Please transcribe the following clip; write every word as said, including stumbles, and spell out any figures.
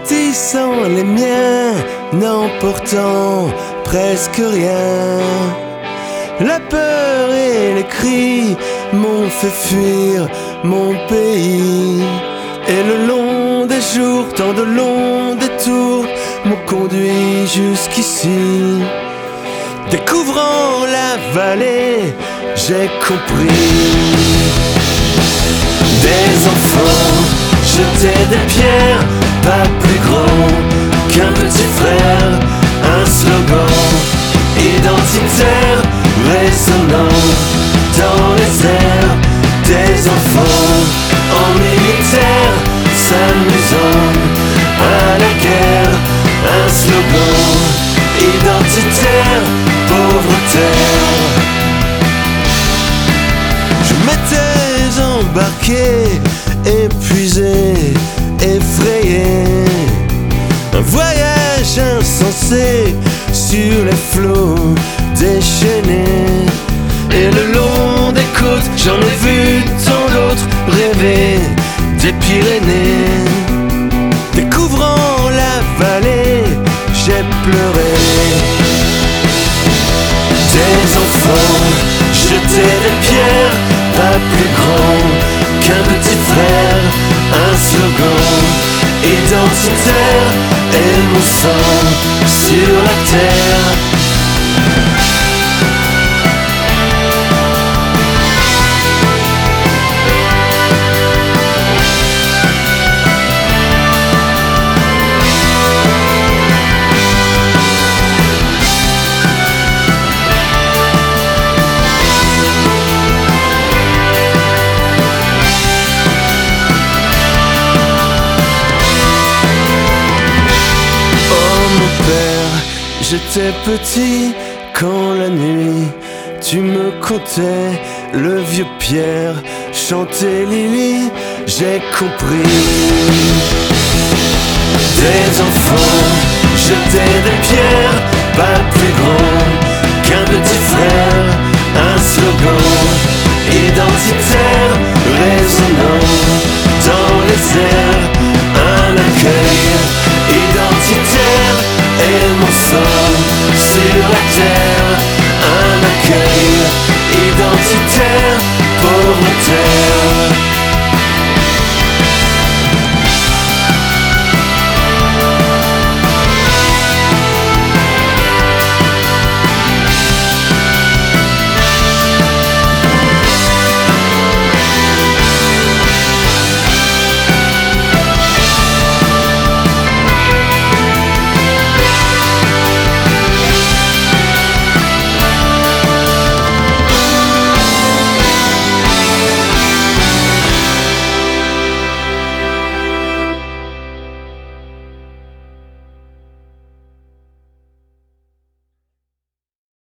bâtissant les miens, n'emportant presque rien. La peur et les cris m'ont fait fuir mon pays. Et le long des jours, tant de longs détours m'ont conduit jusqu'ici. Découvrant la vallée, j'ai compris. Des enfants jetaient des pierres, pas plus grands qu'un petit frère. Un slogan identitaire résonnant dans les airs. Des enfants en militaire s'amusant à la guerre. Un slogan identitaire, pauvre terre. Je m'étais embarqué, épuisé, effrayé. Un voyage insensé sur les flots déchaînés. Et le long des côtes, j'en ai vu tant d'autres rêver des Pyrénées. Découvrant la vallée, j'ai pleuré. Des enfants jetaient des pierres, pas plus grands qu'un petit frère. Un slogan identitaire et mon sang sur la terre. J'étais petit quand la nuit tu me contais le vieux Pierre chanter Lily, j'ai compris. Des enfants jetaient des pierres, pas plus grands qu'un petit frère. Un slogan